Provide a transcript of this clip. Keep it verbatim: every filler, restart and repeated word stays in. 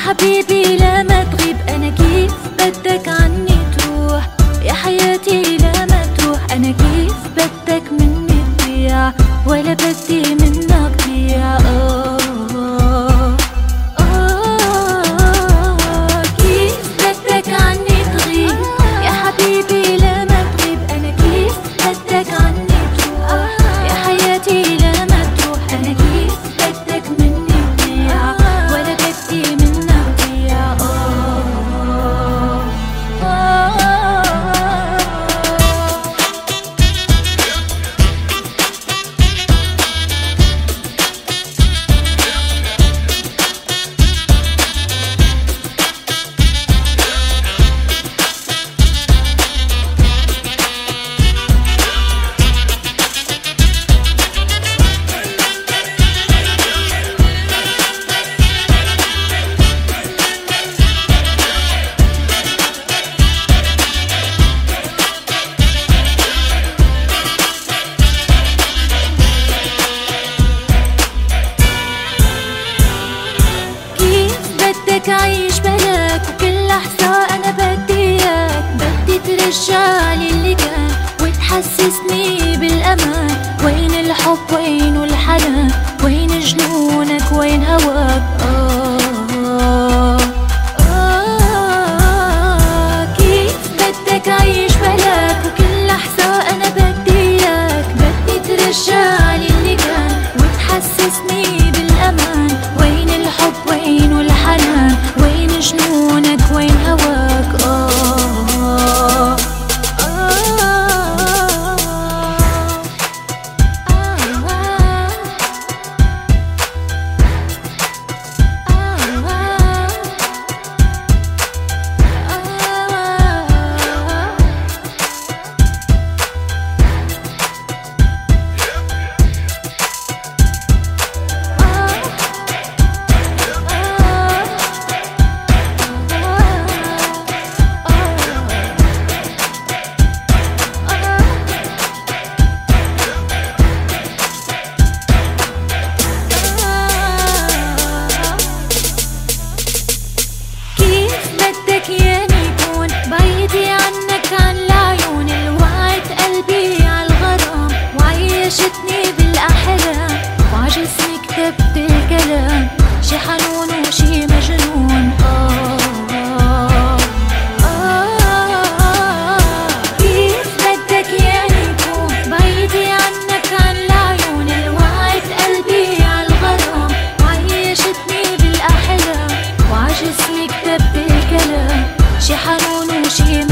حبيبي لما تغيب أنا كيف بدك عني تروح؟ يا حياتي لما تروح أنا كيف بدك مني تضيع؟ ولا بدي منك ضيع. آه آه كيف بدك عني تغيب؟ يا حبيبي لما تغيب أنا كيف بدك عني تروح؟ يا حياتي لما تروح أنا كيف بدك مني تضيع؟ ولا بدي منك ضيع. آه آه بدك أعيش بلاك وكل لحظة أنا بدي إياك. بدي ترجعلي اللي كان وتحسسني بالأمان. وين الحب وين الحنان؟ وين جنونك وين هواك؟ آه آه كيف بدك أعيش بلاك وكل لحظة أنا بدي إياك. بدي ترجعلي اللي كان وتحسسني بالأمان. وين الحب وين الحنان؟ وين جنونك وين هواك؟ آه ياني يكون بعيدي عنك عن العيون اللي وعت قلبي عالغرام وعيشتني بالأحلام وعجسمي كتبت الكلام شي حنون وشي مجنون. آه آه آه كيف بدك ياني يكون بعيدي عنك عن العيون اللي وعت قلبي عالغرام وعيشتني بالأحلام وعجسمي كتبت الكلام شي حنون وشي